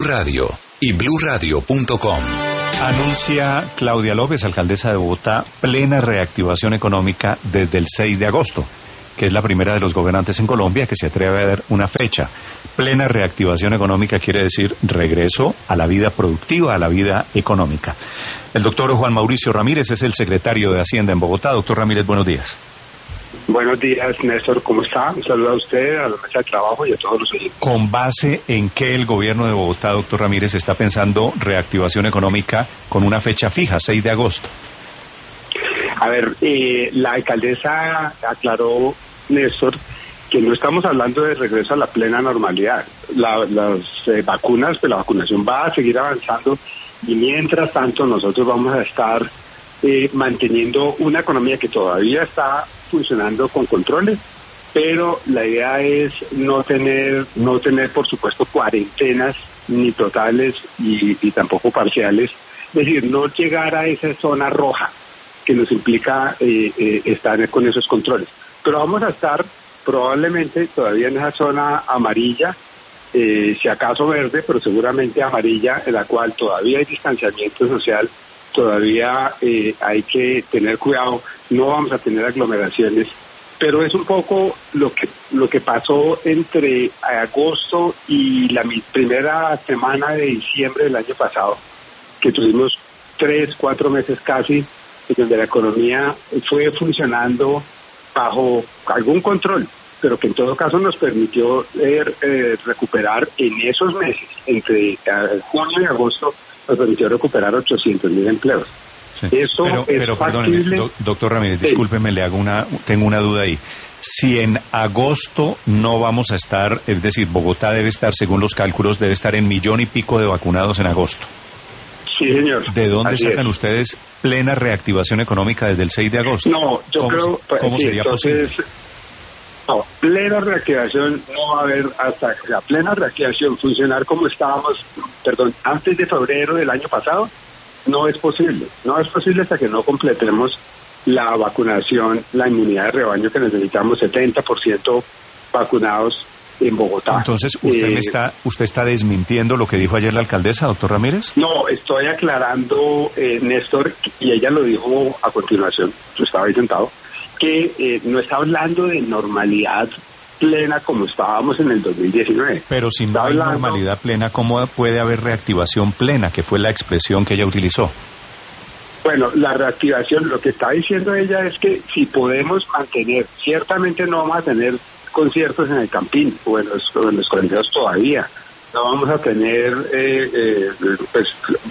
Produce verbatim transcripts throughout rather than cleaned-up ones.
Radio y blue radio punto com. Anuncia Claudia López, alcaldesa de Bogotá, plena reactivación económica desde el seis de agosto, que es la primera de los gobernantes en Colombia que se atreve a dar una fecha. Plena reactivación económica quiere decir regreso a la vida productiva, a la vida económica. El doctor Juan Mauricio Ramírez es el secretario de Hacienda en Bogotá. Doctor Ramírez, buenos días. Buenos días, Néstor, ¿cómo está? Un saludo a usted, a la mesa de trabajo y a todos los oyentes. ¿Con base en qué el gobierno de Bogotá, doctor Ramírez, está pensando reactivación económica con una fecha fija, seis de agosto? A ver, eh, la alcaldesa aclaró, Néstor, que no estamos hablando de regreso a la plena normalidad. La, las eh, vacunas, pues la vacunación va a seguir avanzando y mientras tanto nosotros vamos a estar eh, manteniendo una economía que todavía está funcionando con controles, pero la idea es no tener, no tener por supuesto cuarentenas ni totales y, y tampoco parciales, es decir, no llegar a esa zona roja que nos implica eh, eh, estar con esos controles. Pero vamos a estar probablemente todavía en esa zona amarilla, eh, si acaso verde, pero seguramente amarilla, en la cual todavía hay distanciamiento social, todavía eh, hay que tener cuidado, no vamos a tener aglomeraciones, pero es un poco lo que lo que pasó entre agosto y la primera semana de diciembre del año pasado, que tuvimos tres, cuatro meses casi, donde la economía fue funcionando bajo algún control, pero que en todo caso nos permitió eh, eh, recuperar en esos meses, entre eh, junio y agosto, nos permitió recuperar ochocientos mil empleos. Sí. Eso pero, es pero factible. perdóneme, do, doctor Ramírez, sí. discúlpeme, le hago una, tengo una duda ahí. Si en agosto no vamos a estar, es decir, Bogotá debe estar, según los cálculos, debe estar en millón y pico de vacunados en agosto. Sí, señor. ¿De dónde Así sacan es. ustedes plena reactivación económica desde el seis de agosto? No, yo ¿Cómo creo... se, ¿Cómo sí, sería entonces, posible? No, plena reactivación no va a haber hasta la plena reactivación funcionar como estábamos, perdón, antes de febrero del año pasado, no es posible. No es posible hasta que no completemos la vacunación, la inmunidad de rebaño que necesitamos, setenta por ciento vacunados en Bogotá. Entonces, ¿usted, eh, me está, ¿usted está desmintiendo lo que dijo ayer la alcaldesa, doctor Ramírez? No, estoy aclarando, eh, Néstor, y ella lo dijo a continuación, yo estaba ahí sentado, que eh, no está hablando de normalidad plena como estábamos en el dos mil diecinueve. Pero si no está hay hablando... normalidad plena, ¿cómo puede haber reactivación plena, que fue la expresión que ella utilizó? Bueno, la reactivación, lo que está diciendo ella es que si podemos mantener, ciertamente no vamos a tener conciertos en el Campín o en los, o en los colegios todavía, no vamos a tener eh, eh, pues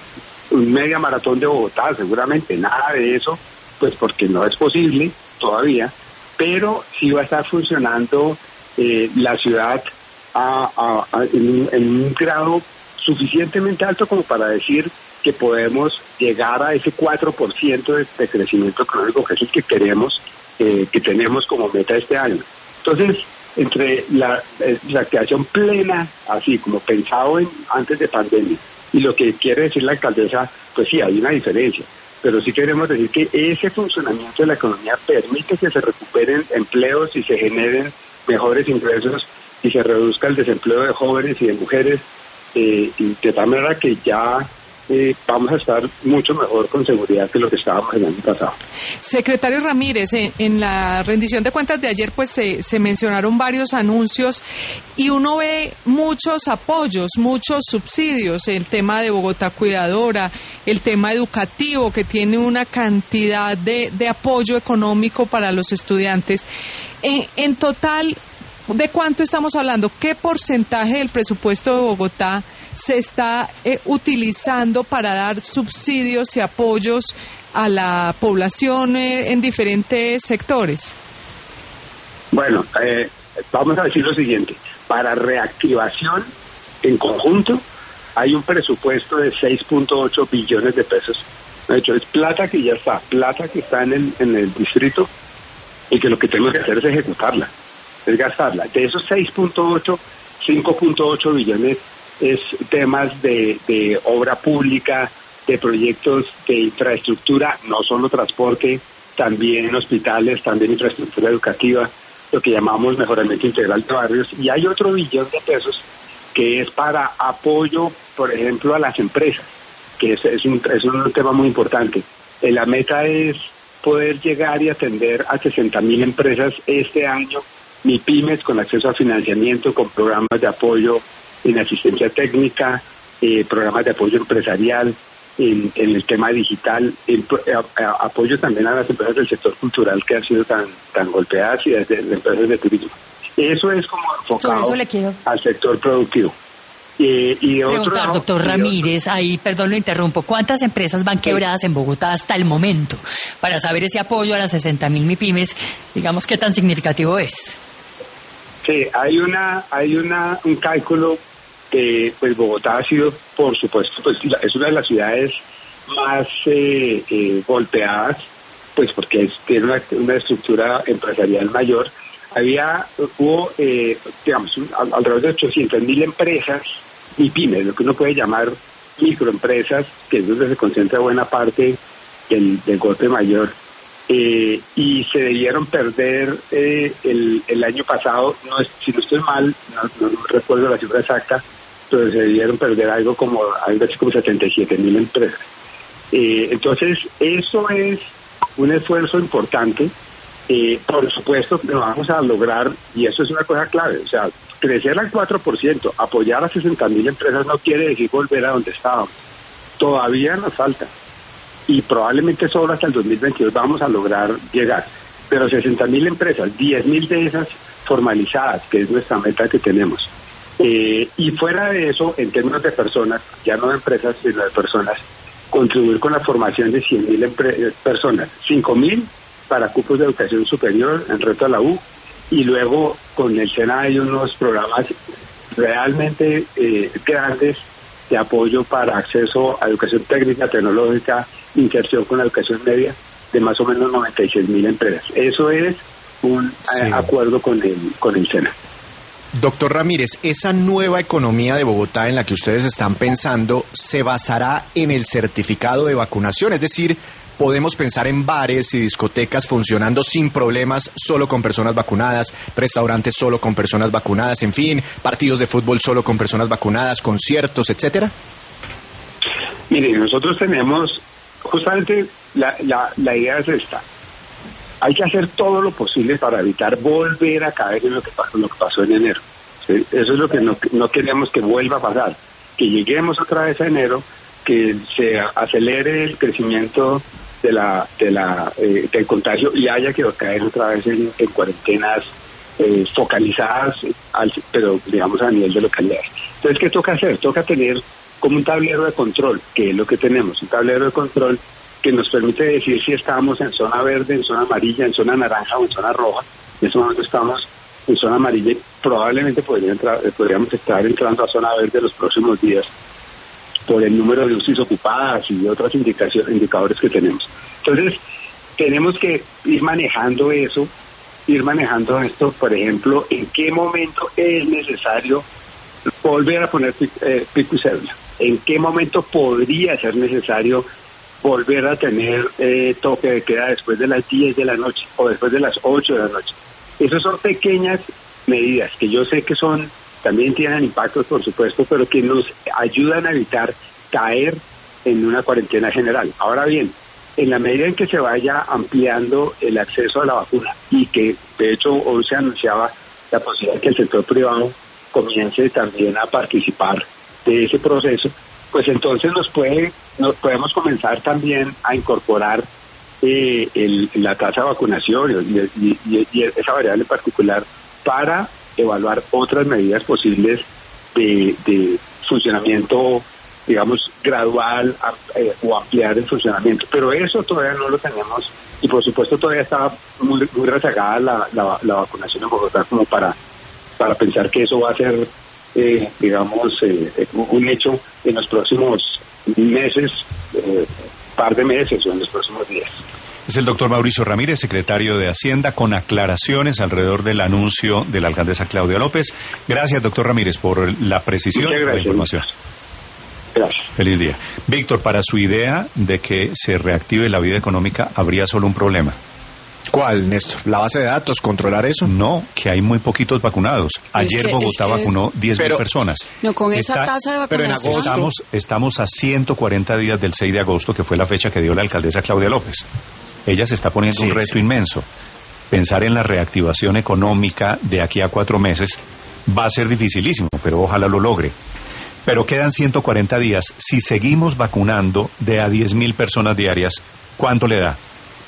un media maratón de Bogotá, seguramente nada de eso, pues porque no es posible todavía, pero sí va a estar funcionando eh, la ciudad a, a, a, en, en un grado suficientemente alto como para decir que podemos llegar a ese cuatro por ciento de, de crecimiento económico, que es el que queremos, eh, que tenemos como meta este año. Entonces, entre la, la activación plena, así como pensado en antes de pandemia, y lo que quiere decir la alcaldesa, pues sí, hay una diferencia. Pero sí queremos decir que ese funcionamiento de la economía permite que se recuperen empleos y se generen mejores ingresos y se reduzca el desempleo de jóvenes y de mujeres, eh, y de tal manera que ya eh, vamos a estar mucho mejor con seguridad que lo que estábamos el año pasado. Secretario Ramírez, en, en la rendición de cuentas de ayer pues se, se mencionaron varios anuncios y uno ve muchos apoyos, muchos subsidios, el tema de Bogotá Cuidadora, el tema educativo que tiene una cantidad de, de apoyo económico para los estudiantes. En, en total, ¿de cuánto estamos hablando? ¿Qué porcentaje del presupuesto de Bogotá se está eh, utilizando para dar subsidios y apoyos a la población eh, en diferentes sectores? Bueno, eh, vamos a decir lo siguiente. Para reactivación en conjunto hay un presupuesto de seis punto ocho billones de pesos. De hecho, es plata que ya está, plata que está en el, en el distrito y que lo que tenemos que hacer es ejecutarla, es gastarla. De esos seis punto ocho, cinco punto ocho billones es temas de, de obra pública, de proyectos de infraestructura, no solo transporte, también hospitales, también infraestructura educativa, lo que llamamos mejoramiento integral de barrios, y hay otro billón de pesos que es para apoyo, por ejemplo, a las empresas, que es, es, un, es un tema muy importante. Eh, la meta es poder llegar y atender a sesenta mil empresas este año, MIPYMES, con acceso a financiamiento, con programas de apoyo en asistencia técnica, eh, programas de apoyo empresarial, en, en el tema digital, en, a, a, apoyo también a las empresas del sector cultural que han sido tan, tan golpeadas y desde las empresas de turismo. Eso es como enfocado al sector productivo. Eh, y de Preguntar, otro, doctor Ramírez, ahí, perdón, lo interrumpo, ¿cuántas empresas van quebradas sí. en Bogotá hasta el momento? Para saber ese apoyo a las sesenta mil MIPYMES, digamos, ¿qué tan significativo es? Sí, hay una, hay una, un cálculo que, pues, Bogotá ha sido, por supuesto, pues, es una de las ciudades más eh, eh, golpeadas, pues, porque es, tiene una, una estructura empresarial mayor. Había, hubo, eh, digamos, un, alrededor de ochocientas mil empresas y pymes, lo que uno puede llamar microempresas, que es donde se concentra buena parte del, del golpe mayor, eh, y se debieron perder eh, el, el año pasado, no es, si no estoy mal, no, no recuerdo la cifra exacta, pero se debieron perder algo como, algo así como setenta y siete mil empresas. Eh, entonces, eso es un esfuerzo importante. Eh, por supuesto que lo vamos a lograr, y eso es una cosa clave, o sea, crecer al cuatro por ciento, apoyar a sesenta mil empresas no quiere decir volver a donde estábamos, todavía nos falta, y probablemente solo hasta el dos mil veintidós vamos a lograr llegar, pero sesenta mil empresas, diez mil de esas formalizadas, que es nuestra meta que tenemos, eh, y fuera de eso, en términos de personas, ya no de empresas, sino de personas, contribuir con la formación de cien mil empre- personas, cinco mil para cupos de educación superior en Reto a la U, y luego con el SENA hay unos programas realmente eh, grandes de apoyo para acceso a educación técnica, tecnológica, inserción con la educación media de más o menos noventa y seis mil empresas. Eso es un sí. eh, acuerdo con el, con el SENA. Doctor Ramírez, esa nueva economía de Bogotá en la que ustedes están pensando se basará en el certificado de vacunación, es decir, podemos pensar en bares y discotecas funcionando sin problemas, solo con personas vacunadas, restaurantes solo con personas vacunadas, en fin, partidos de fútbol solo con personas vacunadas, conciertos, etcétera. Miren, nosotros tenemos, justamente la, la, la idea es esta. Hay que hacer todo lo posible para evitar volver a caer en lo que pasó, lo que pasó en enero. ¿Sí? Eso es lo que no, no queremos que vuelva a pasar. Que lleguemos otra vez a enero, que se acelere el crecimiento de la de la eh, del contagio y haya que caer otra vez en, en cuarentenas eh, focalizadas, al, pero digamos a nivel de localidades. Entonces, ¿qué toca hacer? Toca tener como un tablero de control, que es lo que tenemos, un tablero de control que nos permite decir si estamos en zona verde, en zona amarilla, en zona naranja o en zona roja. En ese momento estamos en zona amarilla y probablemente podría entrar, podríamos estar entrando a zona verde los próximos días por el número de U C Is ocupadas y otras indicaciones, indicadores que tenemos. Entonces, tenemos que ir manejando eso, ir manejando esto, por ejemplo, en qué momento es necesario volver a poner eh, pico y cédula, en qué momento podría ser necesario volver a tener eh, toque de queda después de las diez de la noche o después de las ocho de la noche. Esas son pequeñas medidas que yo sé que son también tienen impactos, por supuesto, pero que nos ayudan a evitar caer en una cuarentena general. Ahora bien, en la medida en que se vaya ampliando el acceso a la vacuna y que, de hecho, hoy se anunciaba la posibilidad de que el sector privado comience también a participar de ese proceso, pues entonces nos puede, nos podemos comenzar también a incorporar eh, el, la tasa de vacunación y, y, y, y esa variable en particular para evaluar otras medidas posibles de, de funcionamiento, digamos, gradual eh, o ampliar el funcionamiento. Pero eso todavía no lo tenemos y, por supuesto, todavía está muy, muy rezagada la, la, la vacunación en Bogotá como para, para pensar que eso va a ser, eh, digamos, eh, un hecho en los próximos meses, eh, par de meses o en los próximos días. Es el doctor Mauricio Ramírez, secretario de Hacienda, con aclaraciones alrededor del anuncio de la alcaldesa Claudia López. Gracias, doctor Ramírez, por la precisión de la información. Gracias. Feliz día. Víctor, para su idea de que se reactive la vida económica, habría solo un problema. ¿Cuál, Néstor? ¿La base de datos? ¿Controlar eso? No, que hay muy poquitos vacunados. Ayer es que, Bogotá es que, vacunó diez mil personas. No, con esa Está, tasa de vacunación. Pero en agosto estamos, estamos a ciento cuarenta días del seis de agosto, que fue la fecha que dio la alcaldesa Claudia López. Ella se está poniendo sí, un reto sí. inmenso. Pensar en la reactivación económica de aquí a cuatro meses va a ser dificilísimo, pero ojalá lo logre. Pero quedan ciento cuarenta días. Si seguimos vacunando de a diez mil personas diarias, ¿cuánto le da?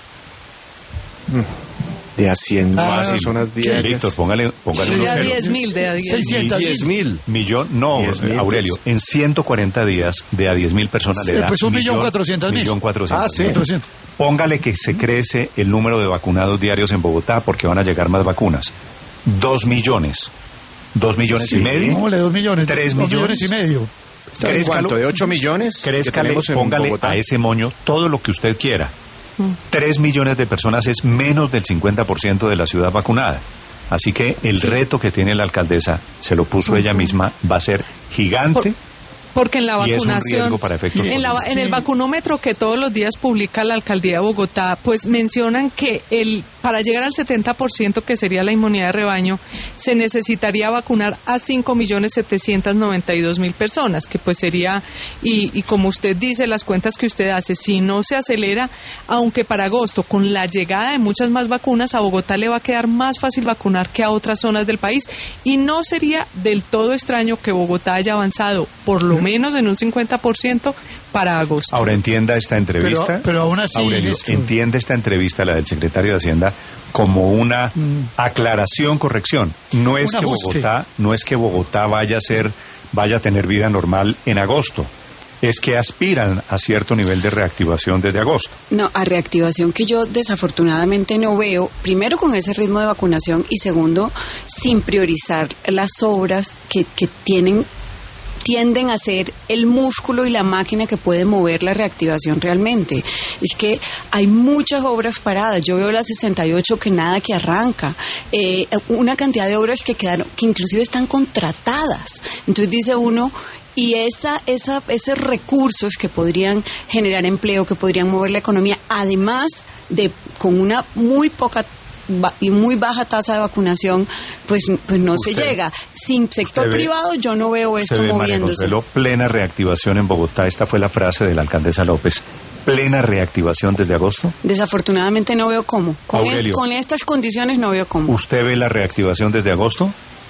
De a cien Ah, personas diarias. Víctor, póngale, póngale unos De a ceros. diez mil, de a diez mil. seiscientos mil. Millón, no, diez mil, Aurelio, pues. en ciento cuarenta días de a diez mil personas Sí, le da pues un millón cuatrocientos mil. millón cuatrocientos Ah, sí. mil. cuatrocientos. Póngale que se crece el número de vacunados diarios en Bogotá porque van a llegar más vacunas. Dos millones. Dos millones Sí, y medio. póngale dos millones. Tres dos millones. millones y medio. Está bien. Crezcalo. ¿Cuánto? ¿De ocho millones? que Crézcale, tenemos en póngale Bogotá? a ese moño todo lo que usted quiera. Tres millones de personas es menos del cincuenta por ciento de la ciudad vacunada. Así que el reto que tiene la alcaldesa, se lo puso ella misma, va a ser gigante. Porque en la Y es un vacunación, riesgo para efectos en, la- positivos. en el vacunómetro que todos los días publica la alcaldía de Bogotá, pues mencionan que el para llegar al setenta por ciento, que sería la inmunidad de rebaño, se necesitaría vacunar a cinco millones setecientos noventa y dos mil personas, que pues sería, y, y como usted dice, las cuentas que usted hace, si no se acelera, aunque para agosto, con la llegada de muchas más vacunas, a Bogotá le va a quedar más fácil vacunar que a otras zonas del país, y no sería del todo extraño que Bogotá haya avanzado por lo menos en un cincuenta por ciento para agosto. Ahora entienda esta entrevista. Pero- pero aún así, Aurelio, Néstor. entiende esta entrevista, la del secretario de Hacienda, como una Mm. aclaración, corrección. No es Un que ajuste. Bogotá, no es que Bogotá vaya a ser, vaya a tener vida normal en agosto. Es que aspiran a cierto nivel de reactivación desde agosto. No, a reactivación que yo desafortunadamente no veo, primero con ese ritmo de vacunación y segundo, sin priorizar las obras que, que tienen tienden a ser el músculo y la máquina que puede mover la reactivación realmente. Es que hay muchas obras paradas. Yo veo la sesenta y ocho que nada que arranca. Eh, una cantidad de obras que quedaron, que inclusive están contratadas. Entonces dice uno, y esa, esa, esos recursos que podrían generar empleo, que podrían mover la economía, además de con una muy poca ba- y muy baja tasa de vacunación, pues, pues no Usted- se llega. Sin sector usted ve- privado yo no veo esto Se ve, María moviéndose. Consuelo, plena reactivación en Bogotá. Esta fue la frase de la alcaldesa López. Plena reactivación desde agosto. Desafortunadamente no veo cómo. Con, es- Aurelio. con estas condiciones no veo cómo. ¿Usted ve la reactivación desde agosto?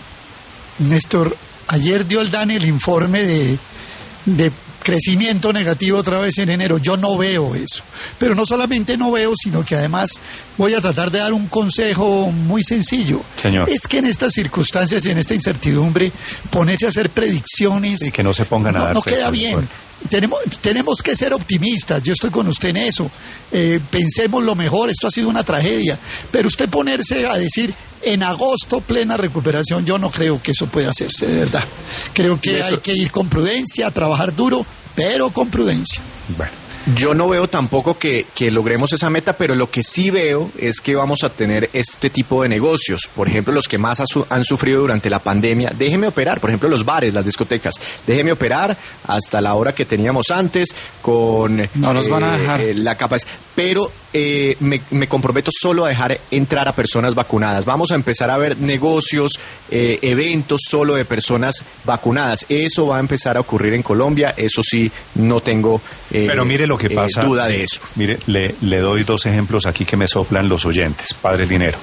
Néstor, ayer dio el DANE el informe de, de crecimiento negativo otra vez en enero. Yo no veo eso. Pero no solamente no veo, sino que además voy a tratar de dar un consejo muy sencillo. Señor. Es que en estas circunstancias y en esta incertidumbre, ponerse a hacer predicciones... Y que no se pongan a no, dar no queda fechas, bien. bueno. Tenemos, tenemos que ser optimistas, yo estoy con usted en eso. Eh, pensemos lo mejor, esto ha sido una tragedia. Pero usted ponerse a decir en agosto plena recuperación, yo no creo que eso pueda hacerse, de verdad. Creo que hay que ir con prudencia, trabajar duro, pero con prudencia. Bueno. Yo no veo tampoco que, que logremos esa meta, pero lo que sí veo es que vamos a tener este tipo de negocios. Por ejemplo, los que más ha su- han sufrido durante la pandemia, déjeme operar. Por ejemplo, los bares, las discotecas. Déjeme operar hasta la hora que teníamos antes con No los van a dejar. eh, la capacidad. Pero eh, me, me comprometo solo a dejar entrar a personas vacunadas. Vamos a empezar a ver negocios, eh, eventos solo de personas vacunadas. Eso va a empezar a ocurrir en Colombia. Eso sí, no tengo eh, Pero mire lo que eh, pasa. duda de eso. Mire, le, le doy dos ejemplos aquí que me soplan los oyentes. Padre Linero.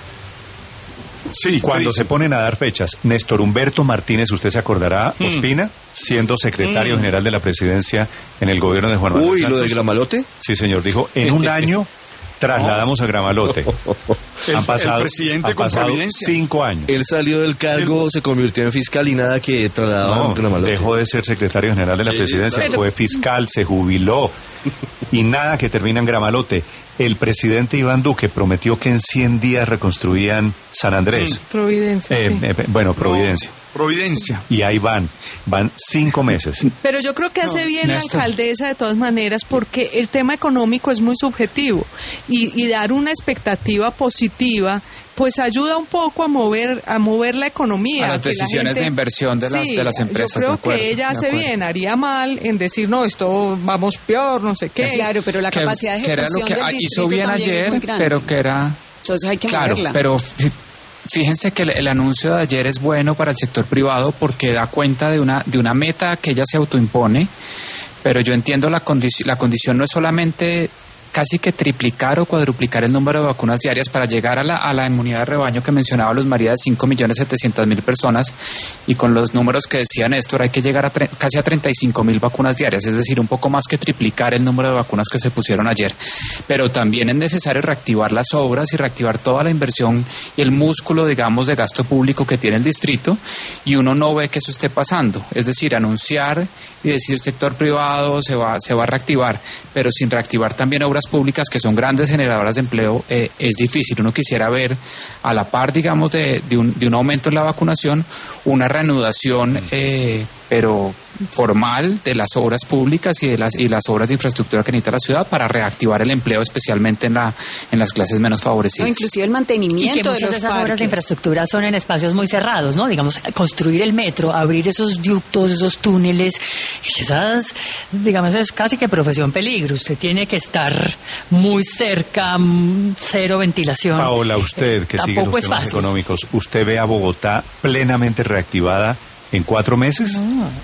Sí, Cuando se ponen a dar fechas, Néstor Humberto Martínez, usted se acordará, Mm. Ospina, siendo secretario general de la presidencia en el gobierno de Juan Manuel Uy, ¿lo Santos. de Gramalote? Sí, señor, dijo, en un año trasladamos a Gramalote. El- han pasado, el presidente han con pasado Providencia. cinco años. Él salió del cargo, se convirtió en fiscal y nada que trasladaba No, a Gramalote. dejó de ser secretario general de la Sí, presidencia, claro. fue fiscal, se jubiló y nada que termina en Gramalote. El presidente Iván Duque prometió que en cien días reconstruían San Andrés. Providencia, Eh, sí. eh, bueno, Providencia. Providencia. Y ahí van, van cinco meses. Pero yo creo que hace bien Néstor. la alcaldesa de todas maneras, porque el tema económico es muy subjetivo y, y dar una expectativa positiva pues ayuda un poco a mover a mover la economía, A las que la decisiones gente- de inversión de las- Sí, de las empresas, yo creo de acuerdo, que ella de hace acuerdo. bien, haría mal en decir no, esto vamos peor, no sé qué. Claro, pero la que, capacidad de que era lo ejecución que del ah, distrito hizo bien también es ayer, muy grande. pero que era Entonces hay que Claro, moverla. pero fí- fíjense que el, el anuncio de ayer es bueno para el sector privado porque da cuenta de una, de una meta que ella se autoimpone, pero yo entiendo la, condici- la condición no es solamente casi que triplicar o cuadruplicar el número de vacunas diarias para llegar a la, a la inmunidad de rebaño que mencionaba Luz María de cinco millones setecientos mil personas, y con los números que decía Néstor hay que llegar a tre- casi a treinta y cinco mil vacunas diarias, es decir, un poco más que triplicar el número de vacunas que se pusieron ayer. Pero también es necesario reactivar las obras y reactivar toda la inversión y el músculo, digamos, de gasto público que tiene el distrito, y uno no ve que eso esté pasando. Es decir, anunciar y decir sector privado se va, se va a reactivar, pero sin reactivar también obras públicas que son grandes generadoras de empleo, eh, es difícil. Uno quisiera ver a la par, digamos, de, de, un, de un aumento en la vacunación, una reanudación, eh, pero formal, de las obras públicas y de las y las obras de infraestructura que necesita la ciudad para reactivar el empleo, especialmente en la en las clases menos No, favorecidas. inclusive el Y mantenimiento que de muchas los de esas obras parques. de infraestructura son en espacios muy cerrados, ¿no? Digamos, construir el metro, abrir esos ductos, esos túneles, esas, digamos, es casi que profesión peligro. Usted tiene que estar muy cerca, mm, cero ventilación. Paola, usted que sigue Tampoco los es temas fácil. económicos, ¿usted ve a Bogotá plenamente reactivada en cuatro meses?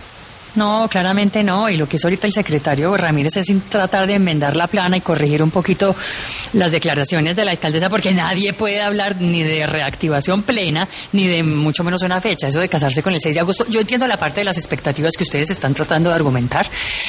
No, claramente no. Y lo que hizo ahorita el secretario Ramírez es in- tratar de enmendar la plana y corregir un poquito las declaraciones de la alcaldesa, porque nadie puede hablar ni de reactivación plena, ni de mucho menos una fecha. Eso de casarse con el seis de agosto. Yo entiendo la parte de las expectativas que ustedes están tratando de argumentar,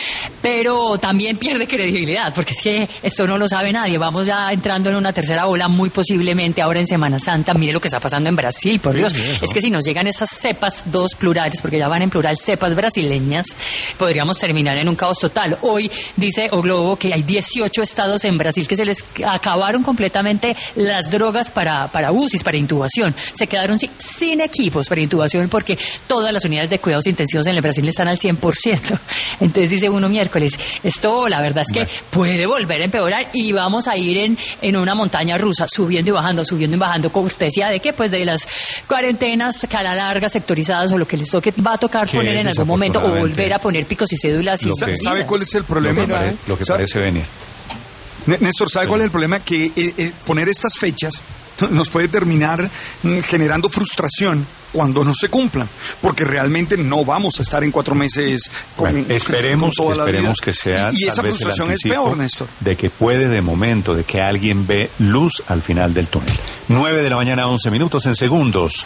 pero también pierde credibilidad, porque es que esto no lo sabe nadie. Vamos ya entrando en una tercera ola, muy posiblemente ahora en Semana Santa. Mire lo que está pasando en Brasil, por Dios. Es que si nos llegan esas cepas, dos plurales, porque ya van en plural, cepas brasileñas, podríamos terminar en un caos total. Hoy dice O Globo que hay dieciocho estados en Brasil que se les acabaron completamente las drogas para, para U C Is, para intubación. Se quedaron sin, sin equipos para intubación porque todas las unidades de cuidados intensivos en el Brasil están al cien por ciento. Entonces dice uno miércoles, esto la verdad es que puede volver a empeorar y vamos a ir en, en una montaña rusa, subiendo y bajando, subiendo y bajando. Como usted decía, ¿de qué? Pues de las cuarentenas a la larga, sectorizadas, o lo que les toque, va a tocar Que poner en algún momento, o desafortunadamente volver a poner picos y cédulas. Lo y que- ¿Sabe cuál es el problema? Lo que, pare- lo que ¿Sabe? parece venir. N- Néstor, ¿sabe cuál es el problema? Que eh, eh, poner estas fechas nos puede terminar mm, generando frustración cuando no se cumplan, porque realmente no vamos a estar en cuatro meses con, Bueno, esperemos, con toda la esperemos vida. que sea y, y tal esa vez el frustración es anticipo peor, Néstor. de que puede de momento, de que alguien ve luz al final del túnel. Nueve de la mañana, once minutos en segundos.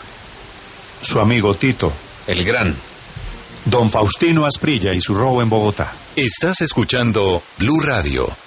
Su amigo Tito, El gran. don Faustino Asprilla y su robo en Bogotá. Estás escuchando Blue Radio.